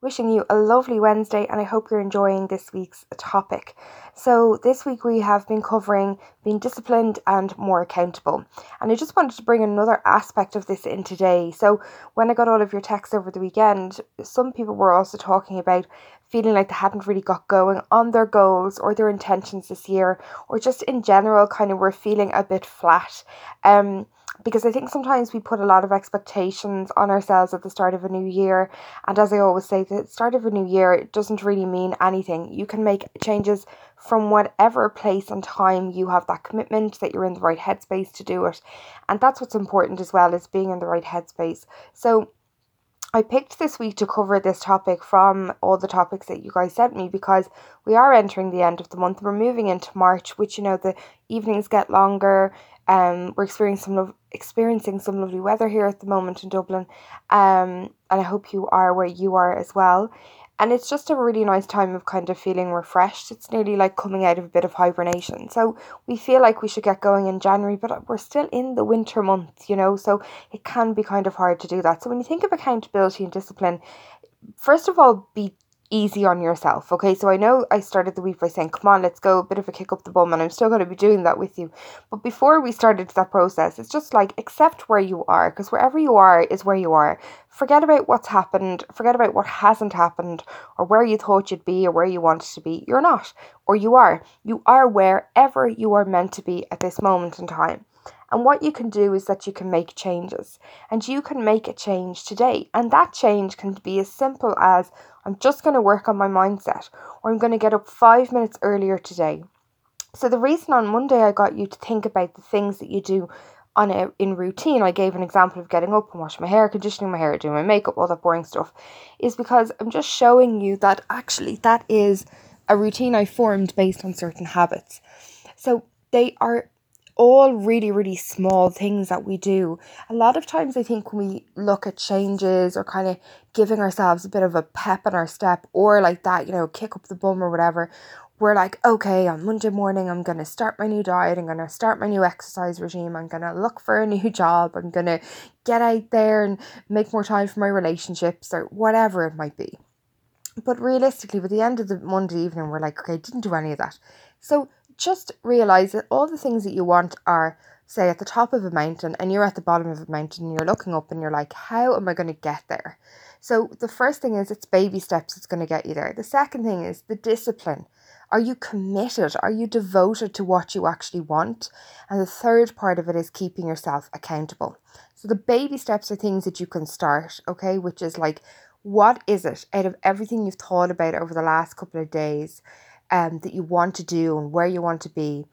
Wishing you a lovely Wednesday, and I hope you're enjoying this week's topic. So, this week we have been covering being disciplined and more accountable, and I just wanted to bring another aspect of this in today. So, when I got all of your texts over the weekend, some people were also talking about feeling like they hadn't really got going on their goals or their intentions this year, or just in general, kind of were feeling a bit flat. Because I think sometimes we put a lot of expectations on ourselves at the start of a new year. And as I always say, the start of a new year, it doesn't really mean anything. You can make changes from whatever place and time you have that commitment, that you're in the right headspace to do it. And that's what's important as well, is being in the right headspace. So I picked this week to cover this topic from all the topics that you guys sent me, because we are entering the end of the month. We're moving into March, which, the evenings get longer. We're experiencing some lovely weather here at the moment in Dublin. And I hope you are where you are as well. And it's just a really nice time of kind of feeling refreshed. It's nearly like coming out of a bit of hibernation. So we feel like we should get going in January, but we're still in the winter months, so it can be kind of hard to do that. So when you think of accountability and discipline, first of all, be easy on yourself. Okay, so I know I started the week by saying, come on, let's go, a bit of a kick up the bum, and I'm still going to be doing that with you. But before we started that process, it's just like, accept where you are, because wherever you are is where you are. Forget about what's happened, forget about what hasn't happened, or where you thought you'd be or where you wanted to be. You're not, or you are. You are wherever you are meant to be at this moment in time. And what you can do is that you can make changes, and you can make a change today. And that change can be as simple as, I'm just going to work on my mindset, or I'm going to get up 5 minutes earlier today. So the reason on Monday I got you to think about the things that you do in routine, I gave an example of getting up and washing my hair, conditioning my hair, doing my makeup, all that boring stuff, is because I'm just showing you that actually that is a routine I formed based on certain habits. So they are all really, really small things that we do. A lot of times I think when we look at changes or kind of giving ourselves a bit of a pep in our step, or like that, kick up the bum or whatever, we're like, okay, on Monday morning, I'm going to start my new diet. I'm going to start my new exercise regime. I'm going to look for a new job. I'm going to get out there and make more time for my relationships, or whatever it might be. But realistically, by the end of the Monday evening, we're like, okay, didn't do any of that. So just realise that all the things that you want are, say, at the top of a mountain, and you're at the bottom of a mountain, and you're looking up and you're like, how am I going to get there? So the first thing is, it's baby steps that's going to get you there. The second thing is the discipline. Are you committed? Are you devoted to what you actually want? And the third part of it is keeping yourself accountable. So the baby steps are things that you can start, okay, which is like, what is it out of everything you've thought about over the last couple of days that you want to do and where you want to be?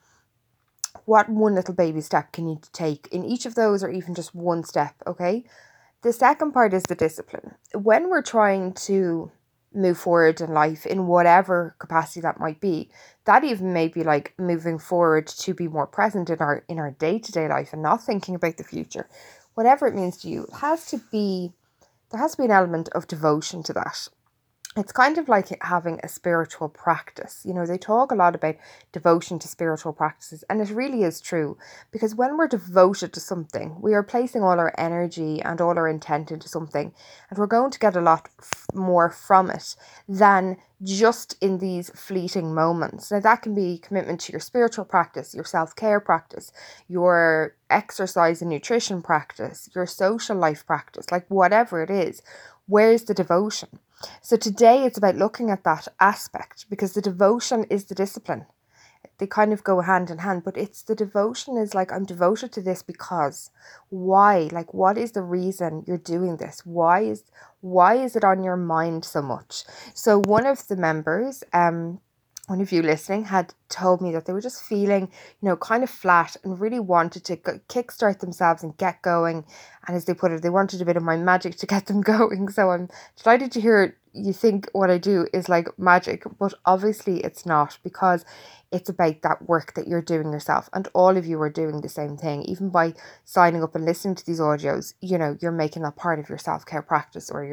What one little baby step can you take in each of those, or even just one step, okay? The second part is the discipline. When we're trying to move forward in life in whatever capacity that might be, that even may be like moving forward to be more present in our day-to-day life and not thinking about the future. Whatever it means to you, there has to be an element of devotion to that. It's kind of like having a spiritual practice. They talk a lot about devotion to spiritual practices, and it really is true, because when we're devoted to something, we are placing all our energy and all our intent into something, and we're going to get a lot more from it than just in these fleeting moments. Now, that can be commitment to your spiritual practice, your self-care practice, your exercise and nutrition practice, your social life practice, like whatever it is. Where's the devotion? So today it's about looking at that aspect, because the devotion is the discipline. They kind of go hand in hand, but it's the devotion is like, I'm devoted to this because. Why? Like, what is the reason you're doing this? Why is it on your mind so much? So one of the members, one of you listening, had told me that they were just feeling, kind of flat, and really wanted to kickstart themselves and get going. And as they put it, they wanted a bit of my magic to get them going. So I'm delighted to hear you think what I do is like magic, but obviously it's not, because it's about that work that you're doing yourself. And all of you are doing the same thing. Even by signing up and listening to these audios, you're making that part of your self-care practice, or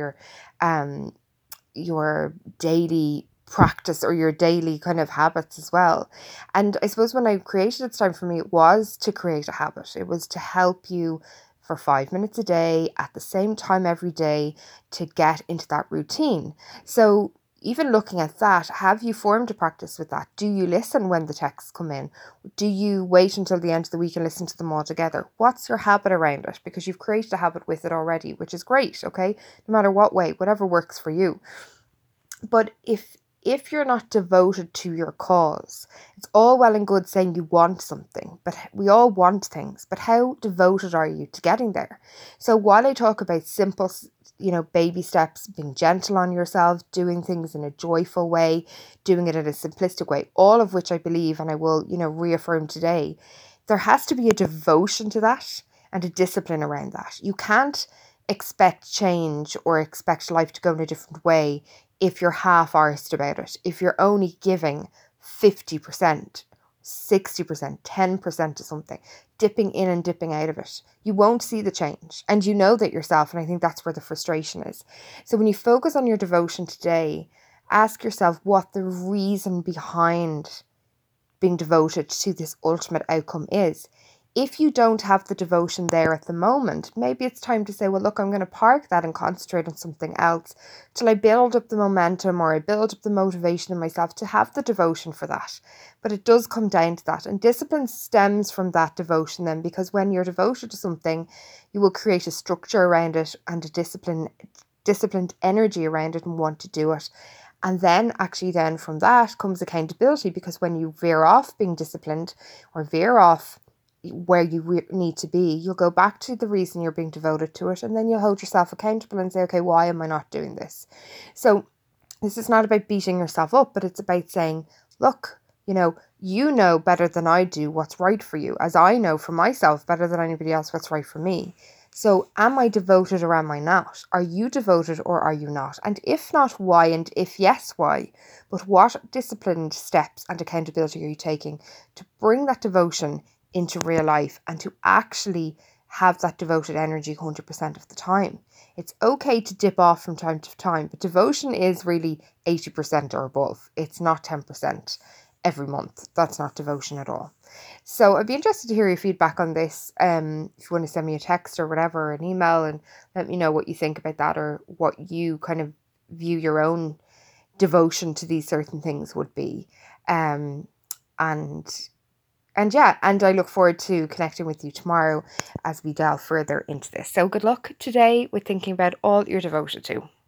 your daily practice, or your daily kind of habits as well. And I suppose when I created It's Time For Me, it was to create a habit. It was to help you for 5 minutes a day at the same time every day to get into that routine. So even looking at that, have you formed a practice with that? Do you listen when the texts come in? Do you wait until the end of the week and listen to them all together? What's your habit around it? Because you've created a habit with it already, which is great, okay? No matter what way, whatever works for you. But if you're not devoted to your cause, it's all well and good saying you want something, but we all want things, but how devoted are you to getting there? So while I talk about simple, baby steps, being gentle on yourself, doing things in a joyful way, doing it in a simplistic way, all of which I believe, and I will, reaffirm today, there has to be a devotion to that and a discipline around that. You can't expect change or expect life to go in a different way if you're half-arsed about it, if you're only giving 50%, 60%, 10% to something, dipping in and dipping out of it, you won't see the change. And you know that yourself, and I think that's where the frustration is. So when you focus on your devotion today, ask yourself what the reason behind being devoted to this ultimate outcome is. If you don't have the devotion there at the moment, maybe it's time to say, well, look, I'm going to park that and concentrate on something else till I build up the momentum or I build up the motivation in myself to have the devotion for that. But it does come down to that. And discipline stems from that devotion then, because when you're devoted to something, you will create a structure around it and a disciplined energy around it and want to do it. And then from that comes accountability, because when you veer off being disciplined or veer off where you need to be, you'll go back to the reason you're being devoted to it, and then you'll hold yourself accountable and say, okay, why am I not doing this? So this is not about beating yourself up, but it's about saying, look, you know better than I do what's right for you, as I know for myself better than anybody else what's right for me. So am I devoted or am I not? Are you devoted or are you not? And if not, why? And if yes, why? But what disciplined steps and accountability are you taking to bring that devotion into real life and to actually have that devoted energy 100% of the time? It's okay to dip off from time to time, but devotion is really 80% or above. It's not 10% every month. That's not devotion at all. So I'd be interested to hear your feedback on this. If you want to send me a text or whatever, an email, and let me know what you think about that, or what you kind of view your own devotion to these certain things would be. And yeah, and I look forward to connecting with you tomorrow as we delve further into this. So good luck today with thinking about all you're devoted to.